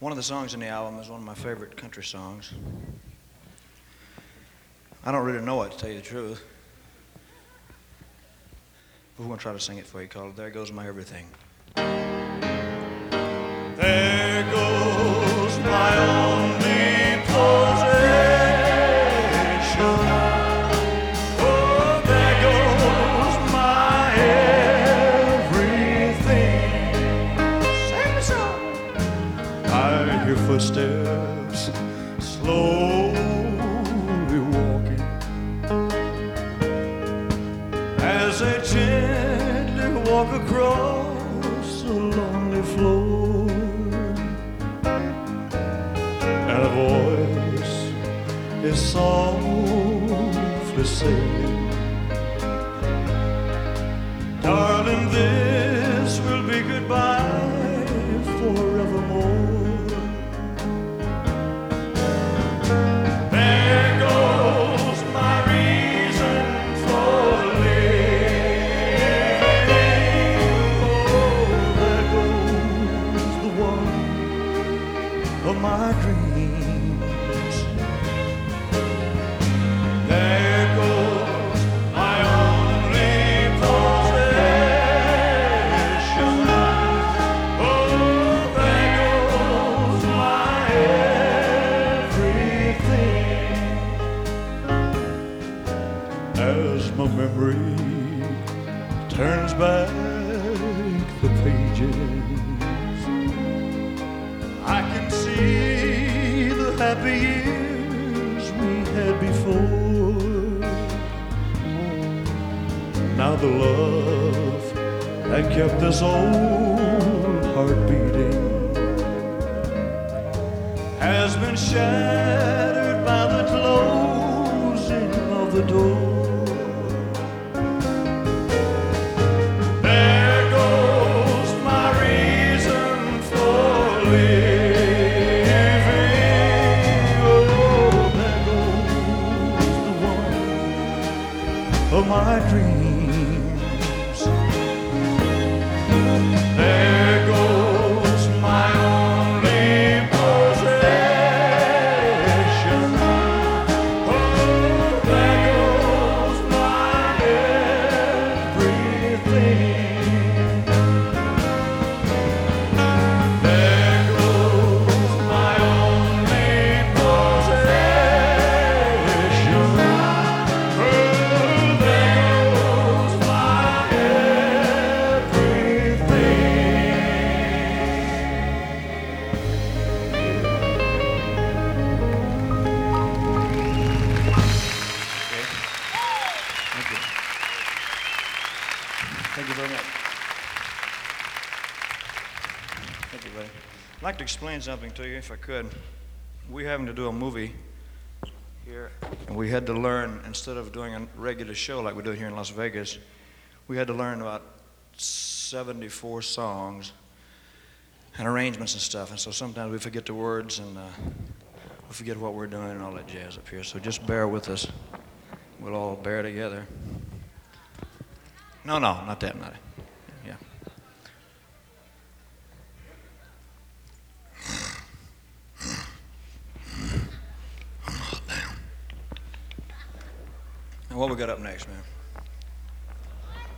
One of the songs in the album is one of my favorite country songs. I don't really know it, to tell you the truth. But we're going to try to sing it for you, called There Goes My Everything. There goes my only possession. Oh, there goes my everything. Sing the song. I hear footsteps slowly walking as they gently walk across a lonely floor, and a voice is softly saying, darling, this will be goodbye forevermore. There goes my reason for living. Oh, there goes the one of my dreams. There goes my only possession. Oh, there goes my everything. As my memory turns back the pages, I can see the happy years we had before. Now the love that kept this old heart beating has been shattered by the closing of the door. There goes my reason for living. Oh, there goes the one of my dreams. There goes my only possession. Oh, there goes my everything. There goes my only possession. Oh, there goes my Thank you. Thank you very much. Thank you, buddy. I'd like to explain something to you, if I could. We're having to do a movie here, and we had to learn, instead of doing a regular show like we do here in Las Vegas, we had to learn about 74 songs and arrangements and stuff, and so sometimes we forget the words and we forget what we're doing and all that jazz up here, so just bear with us. We'll all bear together. No, not that, not it. Yeah. Oh, damn. And what we got up next, man?